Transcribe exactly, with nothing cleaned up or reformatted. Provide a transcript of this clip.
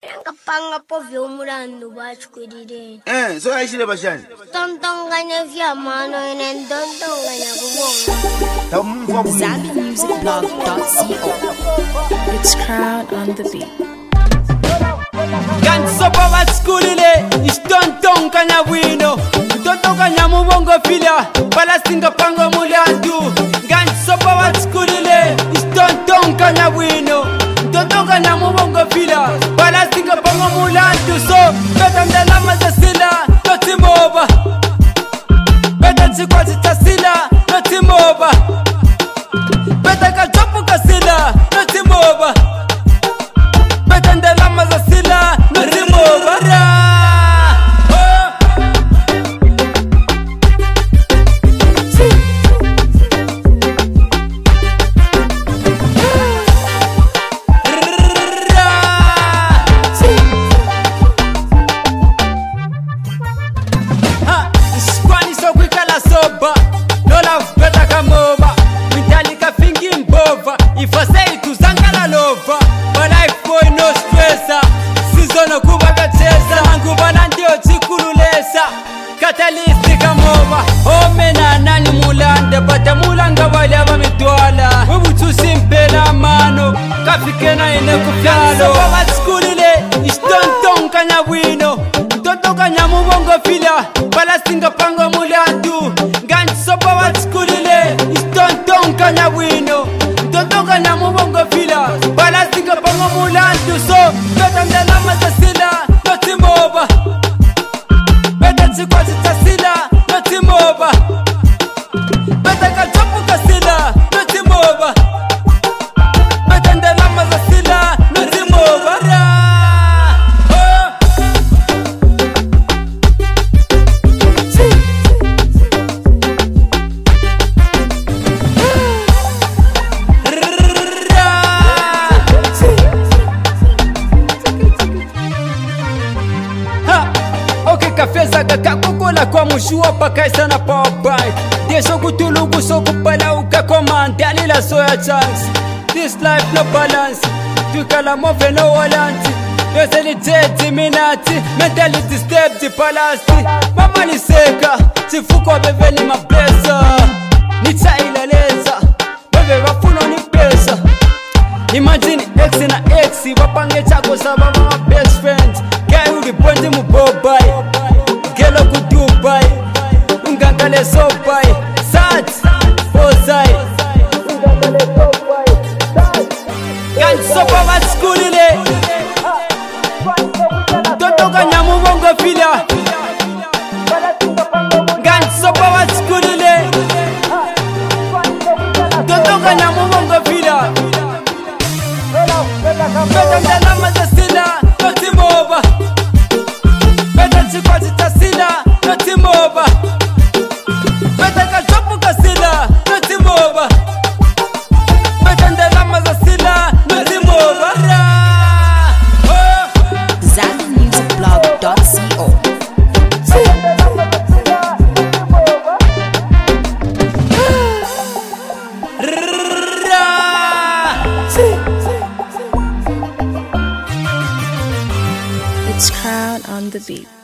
Kapanga po vyo mulando bachukwirire. Eh, so aishile bashani. Tontonganya vya mano ene tontonganya kubonga. Tamumva bu. Zambi Music Blog dot co. It's Crown on the beat. Kansopa batskulile istontonkanya wino tontonkanya mubongo fila balasinga pango mulandu. Kansopa batskulile istontonkanya wino tontonkanya mubongo fila balasinga pango mulandu. So beta mdalama zasila notimoba, beta chikwati tasila notimoba, beta kachopu kasila notimoba, beta mdalama zasila notimoba. If I say to Zangala Lova, my life boy no stressa. Season of Kuba Gatesa, and Kubanandio Chikulesa. Catalyst Kamova, oh mena nani mulanda, but the mulanga whatever me dola. We would too simple mano, Kafikena in a Kufalo. At school, it's Tonton Kanawino, Tonton Kanamungo Fila, Balasinga Pango Mulandu, Gansopa at school, it's Tonton Kanawino. Tontoka na mubongo fila balasinga pango mulandu. So beta mdalama zasila notimoba, beta chikwati tasila notimoba, beta kachopu kasila notimoba, beta mdalama zasila notimoba. Kafeza kakakokola kwa mushua pakaisa na power bike. Desho kutulugu so kupala uka command alila soya chance. This life no balance, tukala move no walanti. Yoseliteti minati, mentality step di palasti. Mama ni seka, chifuko bebe ni mablesa. Nitaila leza, bebe wafuno ni pesa. Imagine X na X, wapange chako sababa my best friend. Guy who the bondi mu bobai, gelo ku Dubai, ungangale sobai, sat, ozai, ungangale sobai, sat. Kansopa batskulile, tontoka nyamu bongo fila, Kansopa batskulile, tontoka nyamu bongo fila. Beta mdalama zasila notimoba, beta chikwati tasila notimoba, beta kachopu kasila notimoba, beta mdalama zasila notimoba. Zambi Music Blog dot co. It's Crown on the beat.